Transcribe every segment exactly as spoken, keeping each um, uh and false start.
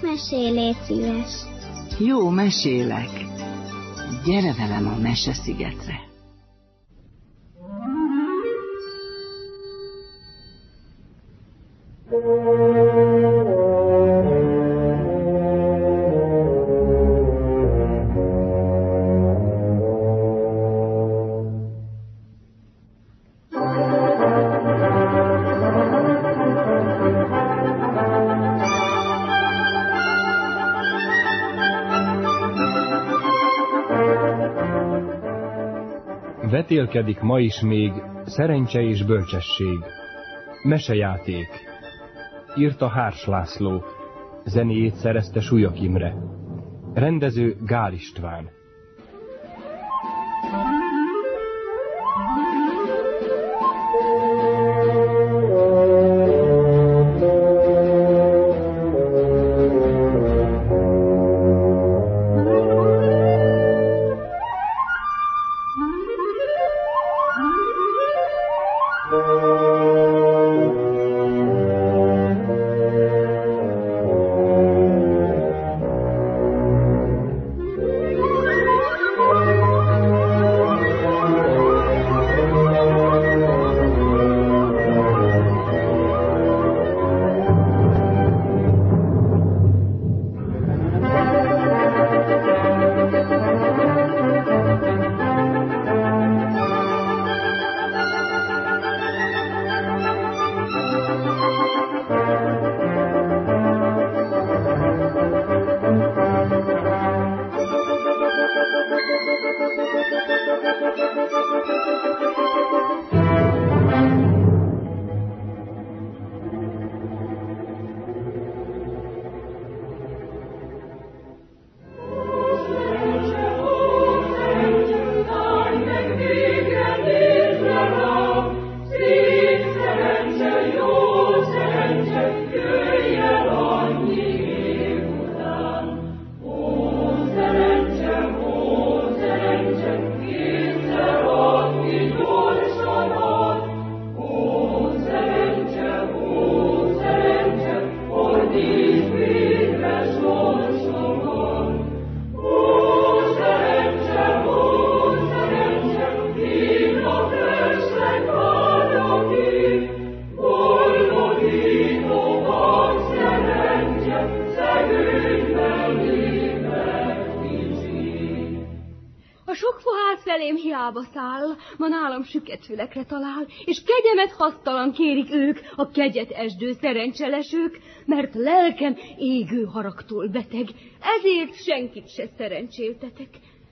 Mesélj, légy szíves. Jó, mesélek. Gyere velem a Meseszigetre. Vetélkedik ma is még szerencse és bölcsesség. Mesejáték. Írta Hárs László. Zenéjét szerezte Súlyog Imre. Rendező Gál István. Ma nálam süket fülekre talál, és kegyemet hasztalan kérik ők, a kegyet esdő szerencselesők, mert lelkem égő haragtól beteg, ezért senkit se szerencséltetek.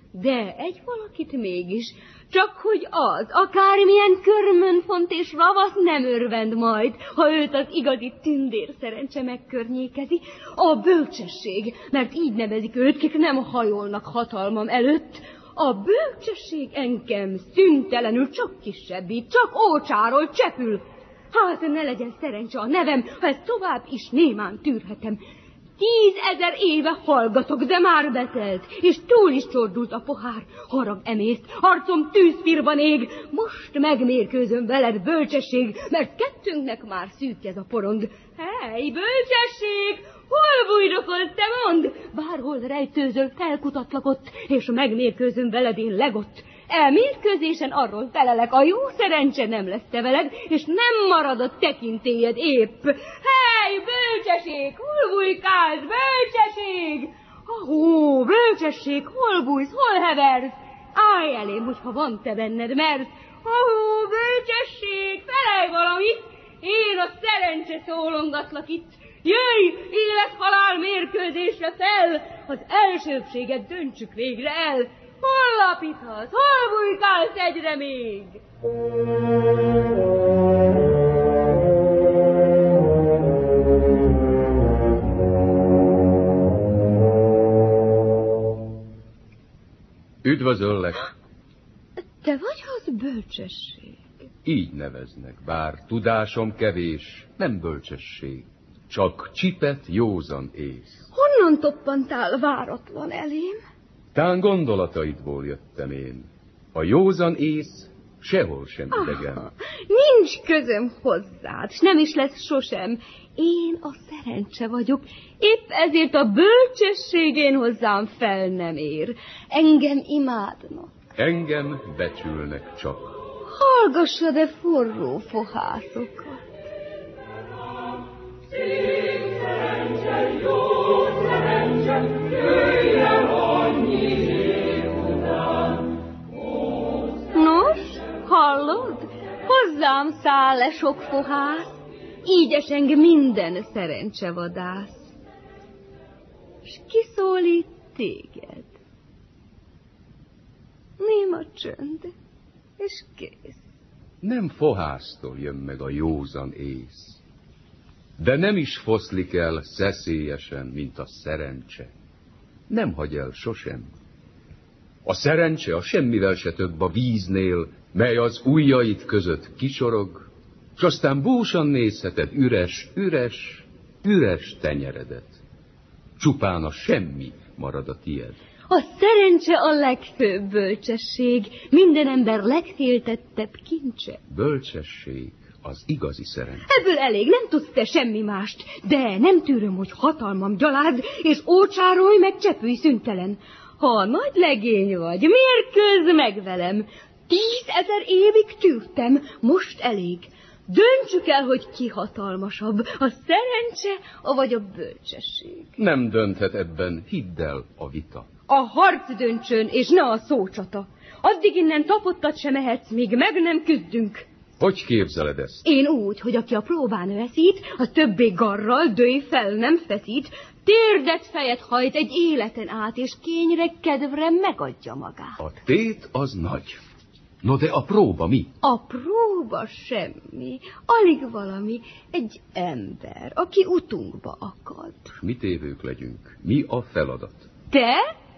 De egy valakit mégis, csak hogy az, akármilyen körmönfont és ravasz nem örvend majd, ha őt az igazi tündér szerencse megkörnyékezi, a bölcsesség, mert így nevezik őt, kik nem hajolnak hatalmam előtt. A bölcsesség engem szüntelenül csak kisebbít, csak ócsáról csepül. Hát ne legyen szerencse a nevem, ha ezt tovább is némán tűrhetem. Tízezer éve hallgatok, de már betelt, és túl is csordult a pohár. Harag emészt, arcom tűzfirban ég, most megmérkőzöm veled, bölcsesség, mert kettőnknek már szűk ez a porond. Hely, bölcsesség! Hol bújdokolsz, te mondd? Bárhol rejtőzöl, felkutatlak ott, és megmérkőzöm veled én legott. Elmérkőzésen arról felelek, a jó szerencse nem lesz te veled, és nem marad a tekintélyed épp. Hely, bölcsesség, hol bújkálsz, bölcsesség? Ahó, bölcsesség, hol bújsz, hol heversz? Állj elém, hogyha van te benned, mert... Ahó, bölcsesség, felelj valamit, én a szerencse szólongatlak itt. Jöjj, élet-halál mérkőzésre fel, az elsőbséget döntsük végre el. Hol lapíthatsz, hol bújkálsz egyre még? Üdvözöllek! Te vagy az bölcsesség? Így neveznek, bár tudásom kevés, nem bölcsesség. Csak csipet józan ész. Honnan toppantál váratlan elém? Tán gondolataidból jöttem én. A józan ész sehol sem idegen. Ah, nincs közöm hozzád, s nem is lesz sosem. Én a szerencse vagyok, épp ezért a bölcsességén hozzám fel nem ér. Engem imádnak. Engem becsülnek csak. Hallgassa, de forró fohászokat. Szép szerencse, jó szerencse, jöjjön annyi év után. Nos, hallod? Hozzám száll le sok fohász, így eseng minden szerencsevadász. S kiszólít téged? Néma csönd, és kész. Nem fohásztól jön meg a józan ész, de nem is foszlik el szeszélyesen, mint a szerencse. Nem hagy el sosem. A szerencse a semmivel se több a víznél, mely az ujjait között kicsorog, s aztán búsan nézheted üres, üres, üres tenyeredet. Csupán a semmi marad a tied. A szerencse a legfőbb bölcsesség, minden ember legféltettebb kincse. Bölcsesség az igazi szerencse. Ebből elég, nem tudsz te semmi mást, de nem tűröm, hogy hatalmam gyalád, és ócsárolj meg csepülj szüntelen. Ha nagy legény vagy, miért közd meg velem? Tízezer évig tűrtem, most elég. Döntsük el, hogy ki hatalmasabb, a szerencse, vagy a bölcsesség. Nem dönthet ebben, hidd el, a vita. A harc döntsön, és ne a szócsata. Addig innen tapottat se mehetsz, míg meg nem küzdünk. Hogy képzeled ezt? Én úgy, hogy aki a próbán veszít, a többé garral dőj fel nem feszít, térdet fejet hajt egy életen át, és kényre kedvre megadja magát. A tét az nagy. No de a próba mi? A próba semmi, alig valami, egy ember, aki utunkba akad. Mi tévők legyünk, mi a feladat? Te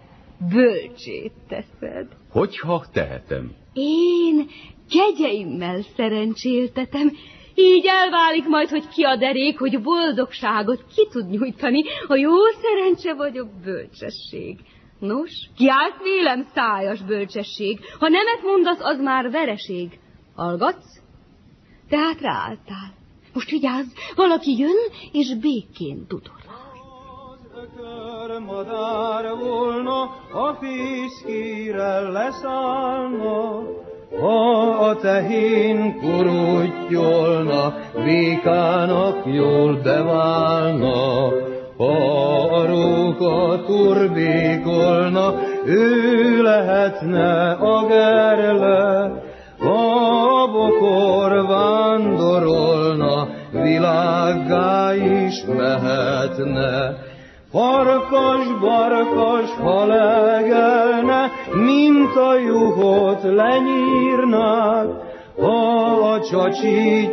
bölcsét teszed. Hogyha tehetem. Én kegyeimmel szerencséltetem, így elválik majd, hogy ki a derék, hogy boldogságot ki tud nyújtani, a jó szerencse vagy a bölcsesség. Nos, kiállt vélem szájas bölcsesség, ha nemet mondasz, az már vereség. Hallgatsz? Tehát ráálltál. Most vigyázz, valaki jön, és békén dudorál. Az ökör madár volna, a fészkére leszállna, ha a tehén kuruttyolna, békának jól beválna. Ha a róka turbékolna, ő lehetne a gerle. Ha a bokor vándorolna, világgá is mehetne. Farkas, barkas, ha legelne, mint a juhot lenyírnák. Ha a csacsi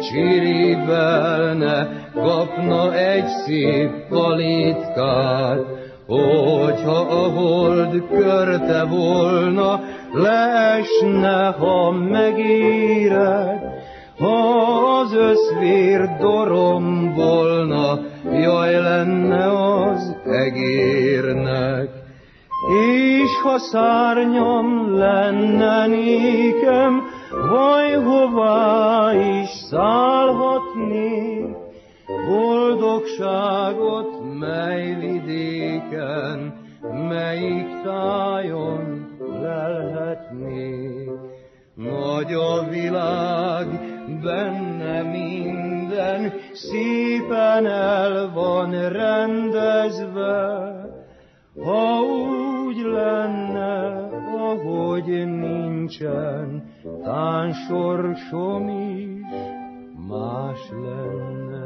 csiribelne, kapna egy szép kalitkát. Hogyha a hold körte volna, leesne, ha megérek. Ha az összvér dorombolna, jaj lenne az egérnek. És ha szárnyam lenne nékem, vaj hová is szállhatnék, boldogságot mely vidéken, melyik tájon lelhetnék. Nagy a világ, benne minden szépen el van rendezve. Ha úgy lenne, ahogy nincsen, tán sorsom is más lenne.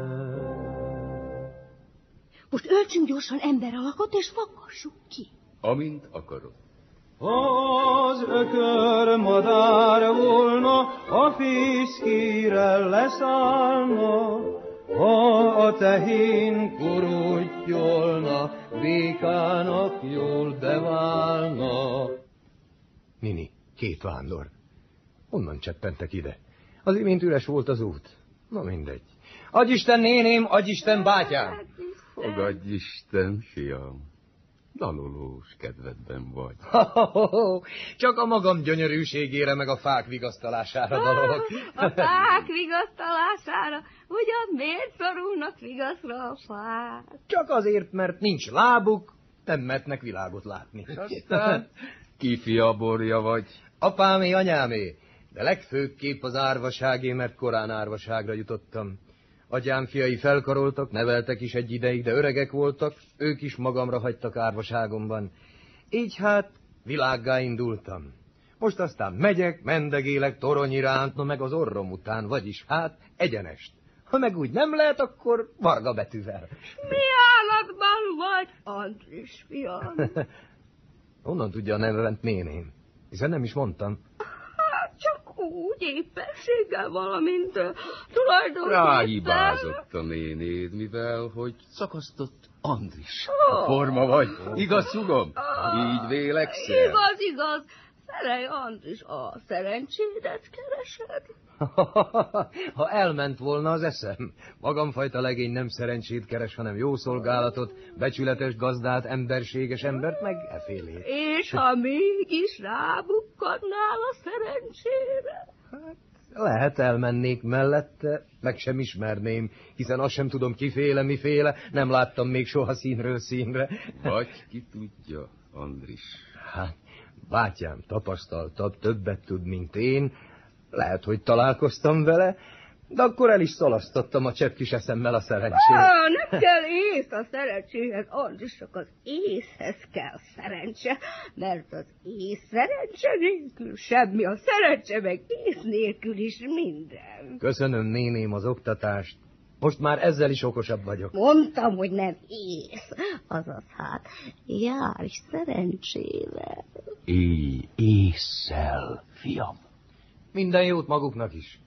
Most öltsünk gyorsan ember alakot, és fakassuk ki. Amint akarod. Az ökör madár volna, a fészkére leszállna, ha a tehén kuruttyolna, békának jól beválna. Nini, két vándor. Honnan cseppentek ide? Az imént üres volt az út. Na mindegy. Adj Isten, néném, adj Isten, bátyám! Fogadj Isten, fiam. dalolós kedvedben vagy. Csak a magam gyönyörűségére meg a fák vigasztalására dalolok. A fák vigasztalására? Ugyan miért szorulnak vigaszra a fák? Csak azért, mert nincs lábuk, nem mertnek világot látni. Aztán ki fiaborja vagy? Apámé, anyámé, de legfőképp az árvaságé, mert korán árvaságra jutottam. Atyám fiai felkaroltak, neveltek is egy ideig, de öregek voltak, ők is magamra hagytak árvaságomban. Így hát világgá indultam. Most aztán megyek, mendegélek torony iránt, no meg az orrom után, vagyis hát egyenest. Ha meg úgy nem lehet, akkor varga betűvel. Mi állatban vagy, Andris fiam? Honnan tudja a nevemet néném? Hiszen nem is mondtam. Hát csak úgy éppenséggel, valamint uh, tulajdonképpen... Ráhibázott a nénéd, mivel, hogy szakasztott Andris. A forma vagy, igaz, hugom? Így vélekszel? Igaz, igaz. Szerelj, Andris, a szerencsédet keresed? Ha elment volna az eszem. Magamfajta legény nem szerencsét keres, hanem jó szolgálatot, becsületes gazdát, emberséges embert, meg efélét. És ha mégis rábukkadnál a szerencsére? Hát, lehet elmennék mellette, meg sem ismerném, hiszen azt sem tudom kiféle, miféle, nem láttam még soha színről színre. Vagy ki tudja, Andris. Hát, bátyám tapasztaltabb, többet tud, mint én. Lehet, hogy találkoztam vele, de akkor el is szalasztottam a csepp kis eszemmel a szerencsét. Ah, nem kell ész a szerencséhez, Andris, csak az észhez kell szerencse, mert az ész szerencse nélkül semmi, a szerencse meg ész nélkül is minden. Köszönöm, néném, az oktatást. Most már ezzel is okosabb vagyok. Mondtam, hogy nem ész, azaz hát járj szerencsével. Éj, ésszel, fiam. Minden jót maguknak is.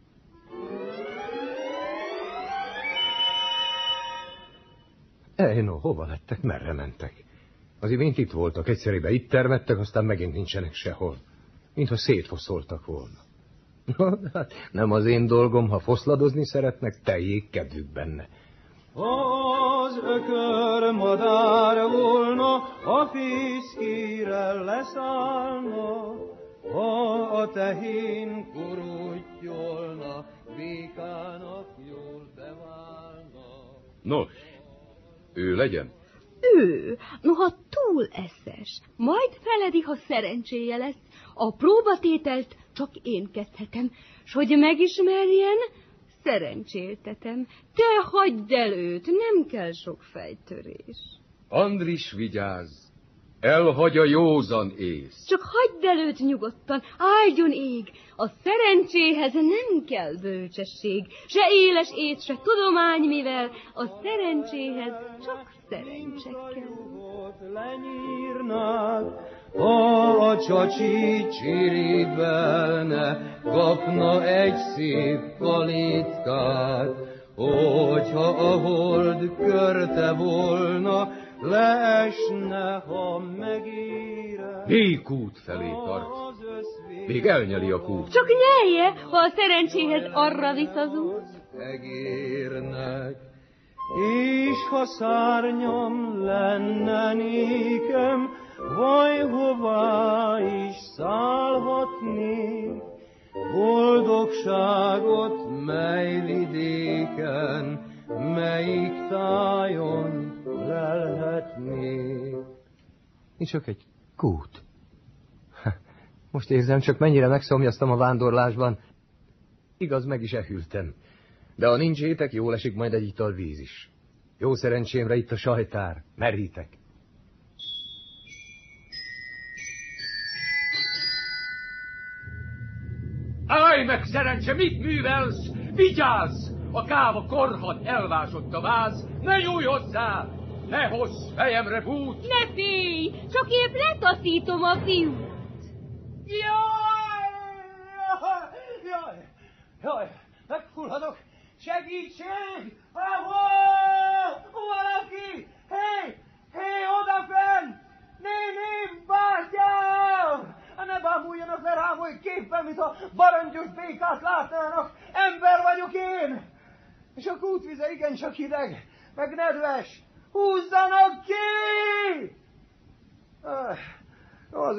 Ej, no, hova lettek, merre mentek? Az imént itt voltak, egyszerűen itt termettek, aztán megint nincsenek sehol. Mintha szétfoszoltak volna. Hát nem az én dolgom, ha foszladozni szeretnek, teljék kedvük benne. Az ökör madár volna, a fészkére leszállna, ha a tehén kurutyolna, békának jól beválna. Nos, ő legyen? Ő, noha túl eszes, majd feledi, ha szerencséje lesz, a próbatételt csak én kezdhetem, s hogy megismerjen, szerencséltetem. Te hagyd el őt, nem kell sok fejtörés. Andris, vigyázz! Elhagy a józan ész. Csak hagyd el őt nyugodtan, áldjon ég. A szerencséhez nem kell bölcsesség, se éles ész, se tudomány, mivel a szerencséhez csak szerencse kell. Lenyírnák, ha a csacsi csiribelne, kapna egy szép kalitkát, hogyha a hold körte volna, leesne, ha megére. Mély kút felé tart. Még elnyeli a kút. Csak nyelje, ha a szerencséhez arra visz az út. Egérnek, és ha szárnyam lenne nékem, vaj hová is szállhatnék, boldogságot mely vidéken, melyik tájon lelhetnék. Nincs csak egy kút. Most érzem, csak mennyire megszomjaztam a vándorlásban. Igaz, meg is ehültem. De ha nincs étek, jól esik majd egy ital víz is. Jó szerencsémre itt a sajtár. Merítek. Állj meg, szerencse, mit művelsz? Vigyázz! A káva korhat, elvásott a váz. Ne nyújj hozzá! Ne hozz fejemre bút! Ne félj! Csak épp letaszítom a fiút. Jaj! Jaj! Jaj! Megfulladok! Segítség! Ahol! Valaki! Hé! Hé, odafenn! Néném, bátyám! Ne bámuljanak le rám, hogy képpen, mint a barangyos békát látnának! Ember vagyok én! És a kútvize igencsak hideg, meg nedves! Húzzanak ki!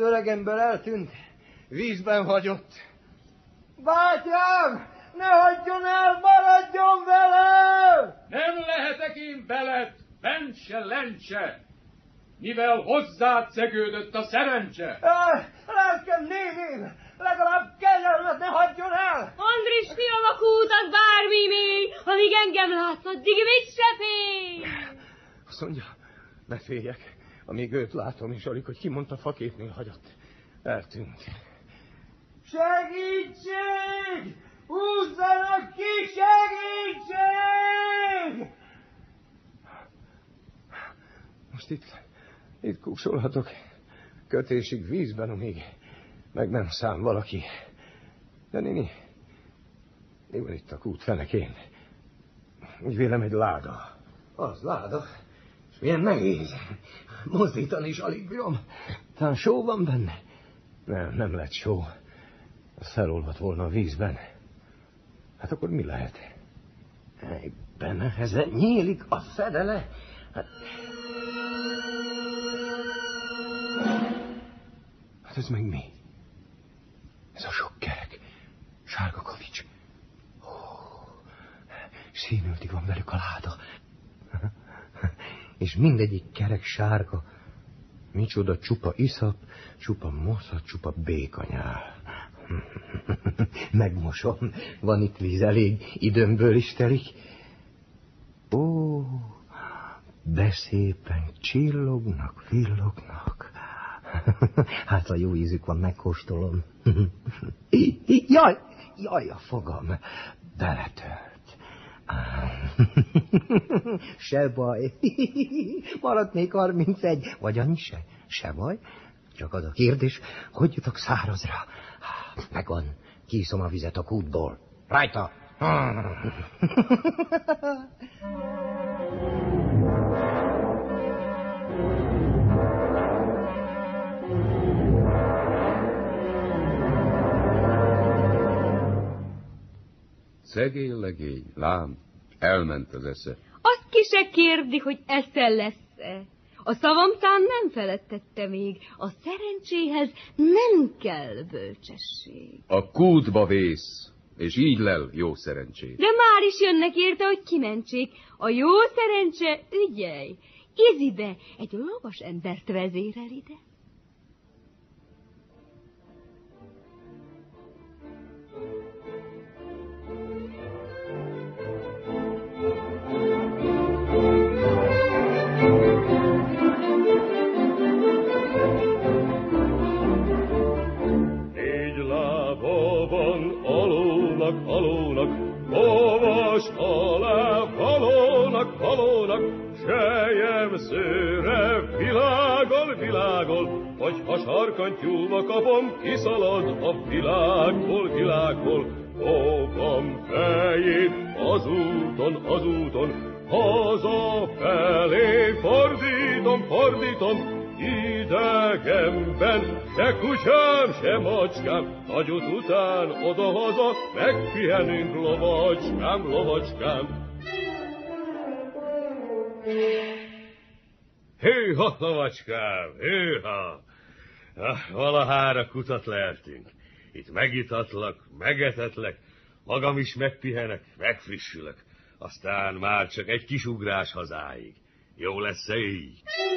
öregember eltűnt, vízben hagyott. Bátyám, ne hagyjon el, maradjon velem! Nem lehetek én veled, lencse, lencse, mivel hozzád szegődött a szerencse. Lelkem, néném, legalább kegyelmet ne hagyjon el! Andris, fiam, a kút az bármi mély, amíg engem látsz, addig mit se félj! Azt mondja, ne féljek, amíg őt látom, és alig, hogy kimondta, faképnél hagyott. Eltűnt. Segítség! Húzzanak ki, segítség! Most itt, itt kúsolhatok, kötésig vízben, amíg meg nem szám valaki. De néni, mi van itt a kút fenekén? Úgy vélem, egy láda. Az láda? És milyen nehéz. Mozdítani is alig bírom. Talán só van benne? Nem, nem lett só. Az felolvadt volna a vízben. Hát akkor mi lehet? Ebben nehezen nyílik a fedele. Hát... hát ez meg mi? Ez a sok kerek. Sárga kavics. Oh, színültig van velük a láda. És mindegyik kerek sárga. Micsoda csupa iszap, csupa moszat, csupa békanyál. Megmosom, van itt víz elég, időmből is telik. Ó, de szépen csillognak, villognak. Hát a jó ízük van, megkóstolom. Jaj, jaj, a fogam beletölt. Se baj, maradt még harmincegy, vagy annyi se, se baj. Csak az a kérdés, hogy jutok szárazra. Megvan, kiiszom a vizet a kútból. Rajta! Szegény legény, lám, elment az esze. Azt ki se kérdi, hogy esze lesz-e. A szavamtán nem felettette még, a szerencséhez nem kell bölcsesség. A kútba vész, és így lel jó szerencsét. De már is jönnek érte, hogy kimentsék. A jó szerencse, ügyelj, Izibe egy lovas embert vezérel ide. Halónak, lovas alá, halónak, halónak, sejem szőre, világol, világol, vagy ha sarkantyúba kapom, kiszalad a világból, világból. Fogom fejét az úton, az úton, haza felé fordítom, fordítom, idegenben, se kutyám, se macskám, nagyot után oda-haza, megpihenünk, lovacskám, lovacskám. Hűha, lovacskám, hűha! Valahára kutat leltünk. Itt megitatlak, megetetlek, magam is megpihenek, megfrissülök. Aztán már csak egy kis ugrás hazáig. Jó lesz-e így?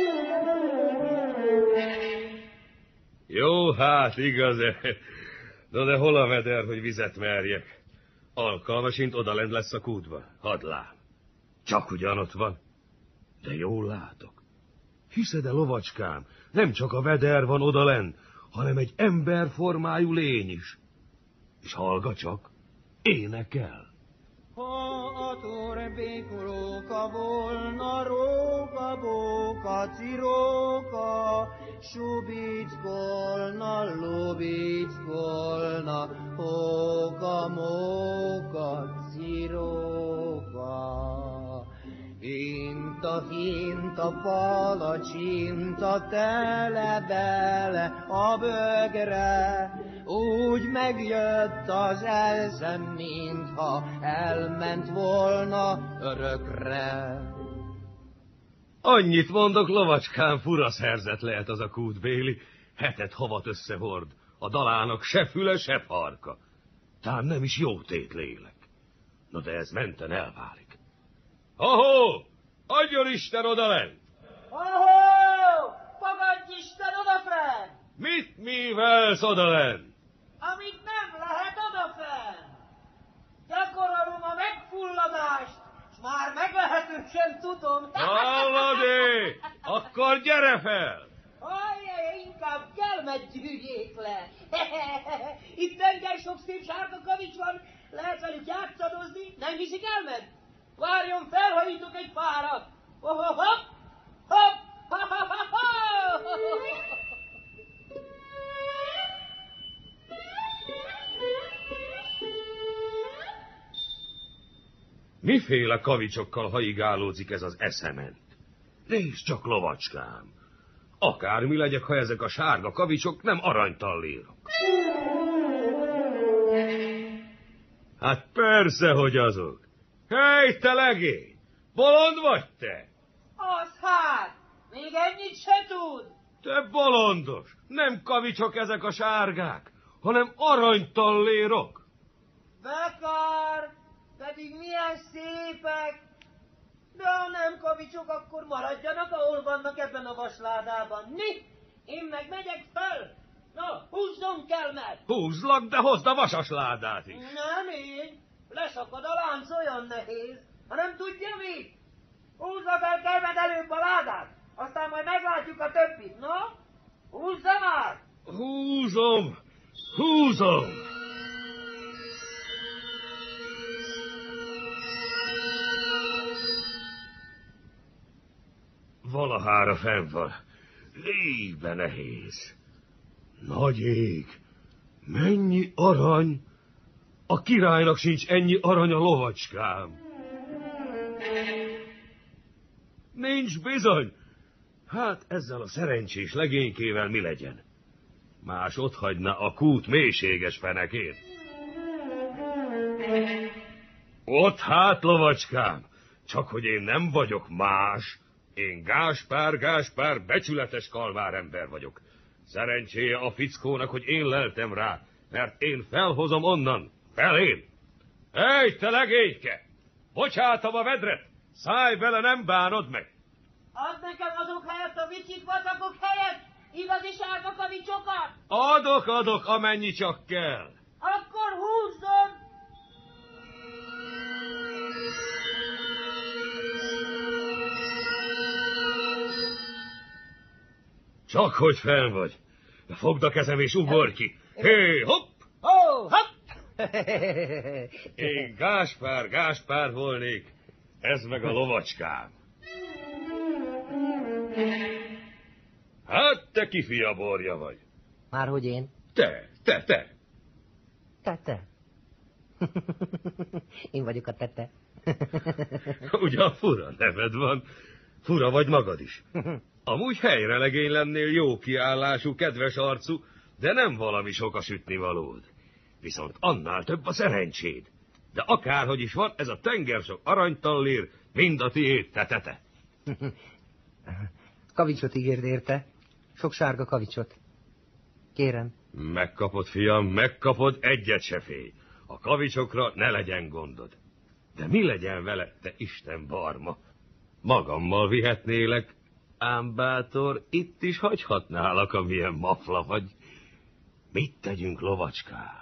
Jó, hát igaz-e. De, de hol a veder, hogy vizet merjek? Alkalmasint odalent lesz a kútba. Hadd lám. Csak ugyanott van. De jól látok. Hiszed-e, lovacskám, nem csak a veder van odalent, hanem egy emberformájú lény is. És hallgat csak, énekel. Ha a torbékolóka volna, róka, bóka, ciróka, subickolna, lubickolna, hóka, móka, ciróka. Hinta, hinta, palacsinta, tele bele a bögre, úgy megjött az elszem, mintha elment volna örökre. Annyit mondok, lovacskám, fura szerzet lehet az a kútbéli. hetet havat összehord, a dalának se füle, se farka. Tán nem is jó tét lélek. Na de ez menten elválik. Ahó! Adjon Isten odalent! Ahó! Fogadj Isten odafenn! Mit művelsz odalent? Amit nem lehet odafenn! Gyakorolom a megfulladást, s már meglehető sem tudom. Hallod-é? Akkor gyere fel! Ajjaj, inkább kelmet gyűjjék le. Itt tenger sok szép sárga kavics van, lehet velük játszadozni, nem viszik elmed? Várjon fel, ha nyitok egy párat. Hopp, hopp, hopp, hopp, hopp, hopp, hopp. Miféle kavicsokkal haigálódzik ez az eszement? Nézd csak, lovacskám! Akármi legyek, ha ezek a sárga kavicsok nem aranytallérok. Hát persze, hogy azok. Hely, te legény! Bolond vagy te? Az hát, még ennyit se tud. Te bolondos! Nem kavicsok ezek a sárgák, hanem aranytallérok. Bekár, pedig milyen szépek. De ha nem kavicsok, akkor maradjanak, ahol vannak ebben a vasládában. Mi? Én meg megyek fel. Na, húzzon kelmet. Húzlak, de hozd a vasas ládát is. Nem én. Leszakad a lánc, olyan nehéz. Ha nem tudja mi? Húzza fel kelmet előbb a ládát. Aztán majd meglátjuk a többit, no? Húzza már. Húzom, húzom. Valahára fenn van. Légbe nehéz. Nagy ég. Mennyi arany. A királynak sincs ennyi arany a lovacskám. Nincs bizony. Hát ezzel a szerencsés legénykével mi legyen? Más otthagyna a kút mélységes fenekén. Ott hát, lovacskám, csak hogy én nem vagyok más. Én Gáspár, Gáspár, becsületes kalvárember vagyok. Szerencséje a fickónak, hogy én leltem rá, mert én felhozom onnan, felén. Ej, te legényke! Bocsátom a vedret, szállj bele, nem bánod meg. Add nekem azok helyett a vicsik vacakok helyett, igazi sárga kavicsokat. Adok, adok, amennyi csak kell. Akkor húzzon. Csak hogy fenn vagy. Fogd a kezem és ugorj ki. Hé, hopp! Ho, hopp! Én Gáspár, Gáspár volnék. Ez meg a lovacskám. Hát te kifia borja vagy. Márhogy én? Te, te, te. Tete. Én vagyok a tete. Ugyan fura neved van. Fura vagy magad is. Amúgy helyre legény lennél, jó kiállású, kedves arcú, de nem valami sok a sütnivalód. Viszont annál több a szerencséd. De akárhogy is van, ez a tenger sok aranytallér mind a tiéd, te, te, te. Kavicsot ígérd érte. Sok sárga kavicsot. Kérem. Megkapod, fiam, megkapod, egyet se félj. A kavicsokra ne legyen gondod. De mi legyen vele, te Isten barma? Magammal vihetnélek, ám bátor, itt is hagyhatnálak, amilyen mafla vagy. Mit tegyünk, lovacskám?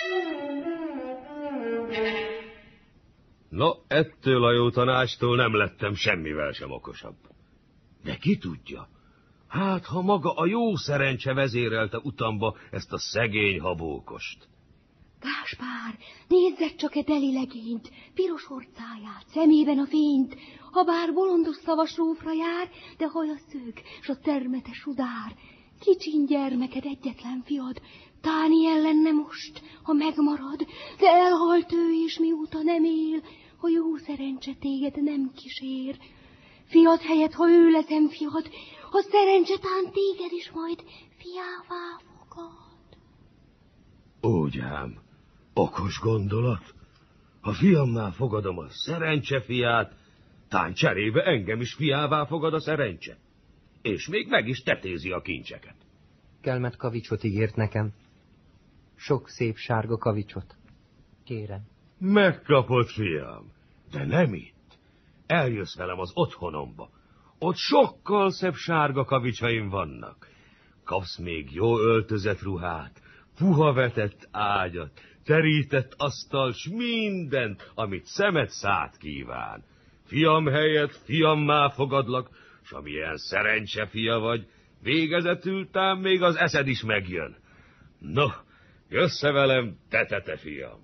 No, ettől a jó tanácstól nem lettem semmivel sem okosabb. De ki tudja, hát ha maga a jó szerencse vezérelte utamba ezt a szegény habókost. Gáspár, nézzed csak e deli legényt, piros orcáját, szemében a fényt, ha bár bolondos szavas rófra jár, de haja szög, s a termetes udár. Kicsin gyermeked, egyetlen fiad, Táni ellenne most, ha megmarad, de elhalt ő is, mióta nem él, ha jó szerencse téged nem kísér. Fiad helyett, ha ő leszem fiad, a szerencsetán téged is majd fiává fogad. Úgy ám, okos gondolat. Ha fiamnál fogadom a szerencse fiát, tán cserébe engem is fiává fogad a szerencse. És még meg is tetézi a kincseket. kelmet kavicsot ígért nekem. Sok szép sárga kavicsot. Kérem. Megkapod, fiam, de nem itt. Eljössz velem az otthonomba. Ott sokkal szebb sárga kavicsaim vannak. Kapsz még jó öltözett ruhát, puha vetett ágyat, terített asztal, s mindent, amit szemed szát kíván. Fiam helyett fiammá fogadlak, s amilyen szerencse fia vagy, végezetül tám még az eszed is megjön. No, jössz velem, te, te, te fiam.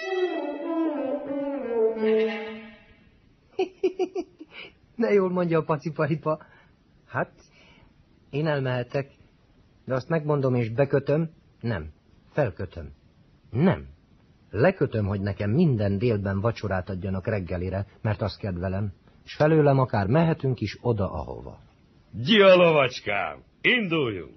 Ne jól mondja a paciparipa. Hát, én elmehetek, de azt megmondom és bekötöm, nem, felkötöm. Nem. Lekötöm, hogy nekem minden délben vacsorát adjanak reggelire, mert azt kedvelem, és felőlem akár mehetünk is oda, ahova. Gyia, lovacskám, induljunk!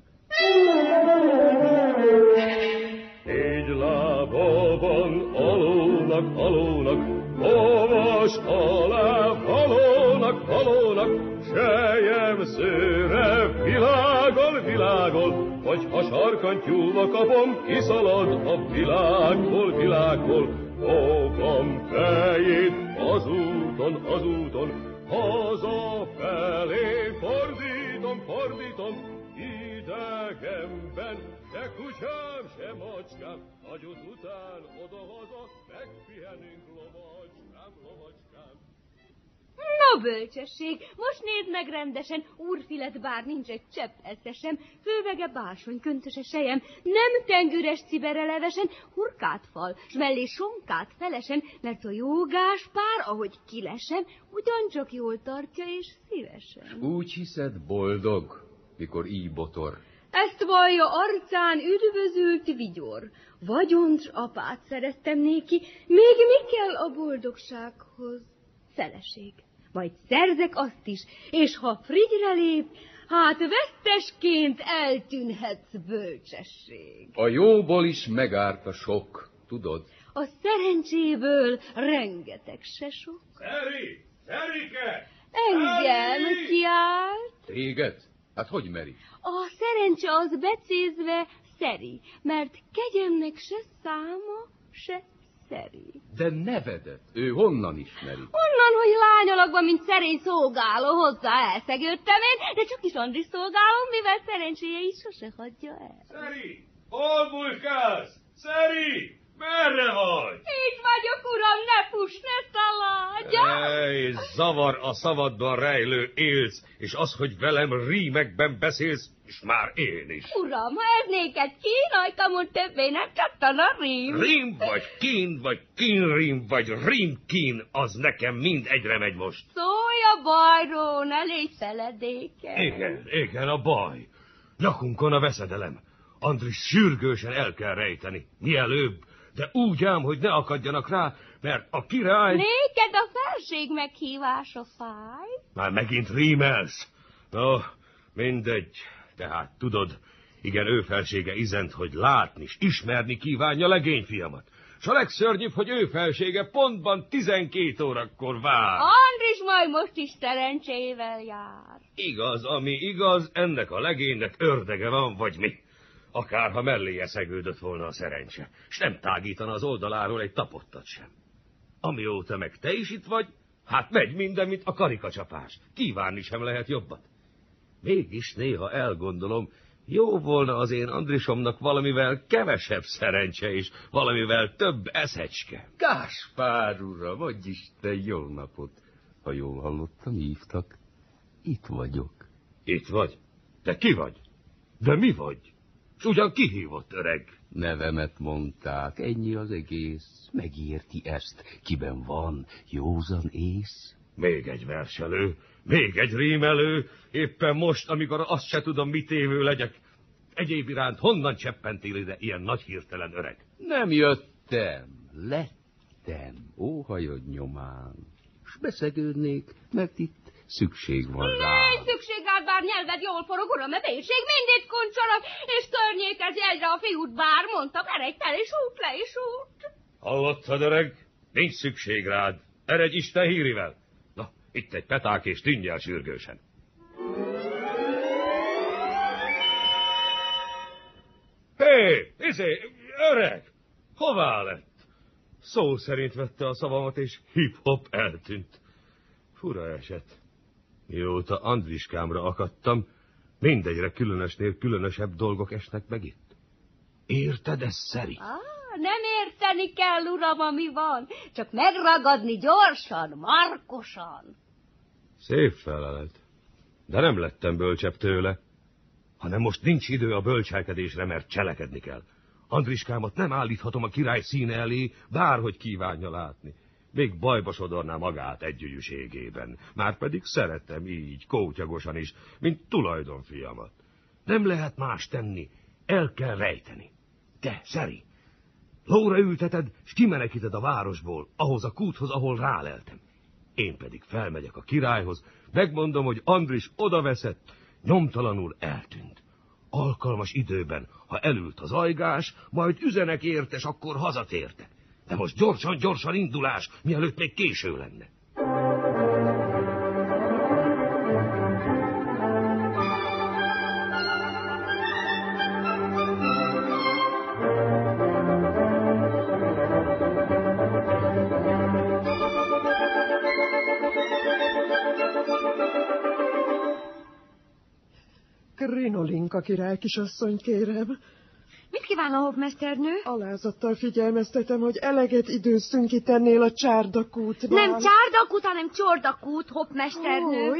Négy lábban alónak, alónak, olvas alá, halónak, halónak, sejem szőre, világol, világol, vagy ha sarkantyúba kapom, kiszalad a világból, világból. Fogom fejét az úton, az úton, hazafelé fordítom, fordítom, idegenben, se kutyám, se macskám, nagyot után oda-haza, megpihenünk, lovacskám, lovacskám. Na, bölcsesség, most nézd meg rendesen, úrfilet bár nincs egy csepp esze sem, fővege bársony, köntöse sejem, nem tengüres cibere levesen, hurkát fal, s mellé sonkát felesen, mert a jó Gáspár, ahogy kilesen, ugyancsak jól tartja és szívesen. Úgy hiszed boldog, mikor így botor? Ezt vallja arcán üdvözült vigyor. Vagyont s apát szereztem néki, még mi kell a boldogsághoz? Feleség. Majd szerzek azt is, és ha frigyre lép, hát vesztesként eltűnhetsz, bölcsesség. A jóból is megárt a sok, tudod? A szerencséből rengeteg se sok. Szeri! Szerike! Engem kiált. Téged? Hát hogy meri? A szerencse az becézve szeri, mert kegyemnek se száma, se szeri. De nevedet, ő honnan ismeri? Onnan, hogy lányalakban, mint szerény szolgáló, hozzá elszegődtem én, de csak is Andris szolgálom, mivel szerencséje is sose hagyja el. Szeri! Hol bujkálsz? Szeri! Merre vagy? Itt vagyok, uram, ne fuss, ne szaladj! Ej, zavar a szavadban rejlő élsz, és az, hogy velem rímekben beszélsz, és már én is. Uram, ha ez néked kín, ajkamon többé nem csattan a rím. Rím vagy kín, vagy kínrím, vagy rímkín, az nekem mind egyre megy most. Szólj a bajról, ne légy feledéke. Igen, igen, a baj. Nyakunkon a veszedelem. Andris sürgősen el kell rejteni, mielőbb, de úgy ám, hogy ne akadjanak rá, mert a király... Néked a felség meghívása fáj? Már megint rímelsz. No, mindegy. Tehát tudod, igen, ő felsége izent, hogy látni és ismerni kívánja legényfiamat. S a legszörnyűbb, hogy ő felsége pontban tizenkét órakor vár. Andris majd most is szerencsével jár. Igaz, ami igaz, ennek a legénynek ördege van, vagy mi. Akárha melléje szegődött volna a szerencse, s nem tágítana az oldaláról egy tapottat sem. Amióta meg te is itt vagy, hát megy minden, mint a karikacsapás. Kívánni sem lehet jobbat. Mégis néha elgondolom, jó volna az én Andrisomnak valamivel kevesebb szerencse és valamivel több eszecske. Gáspár uram, vagy Isten jó napot! Ha jól hallottam, hívtak. Itt vagyok. Itt vagy? Te ki vagy? De mi vagy? S ugyan kihívott, öreg? Nevemet mondták, ennyi az egész. Megérti ezt, kiben van józan ész? Még egy verselő, még egy rímelő, éppen most, amikor azt se tudom, mit évő legyek. Egyéb iránt honnan cseppentél ide ilyen nagy hirtelen, öreg? Nem jöttem, lettem, óhajad nyomán. S beszegődnék, mert itt szükség van rá. Nincs szükség rád, bár nyelved jól forog, uram, a bélség mindit kuncsorog, és környékezi egyre a fiút, bár mondtam, eredj fel, és út le, és út. Hallottad, öreg? Nincs szükség rád. Eredj Isten hírivel. Na, itt egy peták, és tűnj el sürgősen. Izé, öreg, hová lett? Szó szerint vette a szavamat, és hip-hop eltűnt. Fura eset. Mióta Andriskámra akadtam, mindegyre különösnél különösebb dolgok esnek meg itt. Érted, ez Szeri? Ah, nem érteni kell, uram, ami van, csak megragadni gyorsan, markosan. Szép felelet, de nem lettem bölcsebb tőle, hanem most nincs idő a bölcselkedésre, mert cselekedni kell. Andriskámat nem állíthatom a király színe elé, bárhogy kívánja látni. Még bajba sodorná magát együgyűségében, márpedig szeretem így, kótyagosan is, mint tulajdonfiamat. Nem lehet más tenni, el kell rejteni. Te, Szeri, lóra ülteted, s kimenekíted a városból, ahhoz a kúthoz, ahol ráleltem. Én pedig felmegyek a királyhoz, megmondom, hogy Andris odaveszett, nyomtalanul eltűnt. Alkalmas időben, ha elült az ajgás, majd üzenek érte, s akkor hazatértek. De most gyorsan-gyorsan indulás, mielőtt még késő lenne. Krinolinka király kisasszony, kérem. Mit kíván a hofmesternő? Alázattal figyelmeztetem, hogy eleget időt szünkítenél a csárdakútnál. Nem csárdakút, hanem csordakút, hofmesternő. Ó,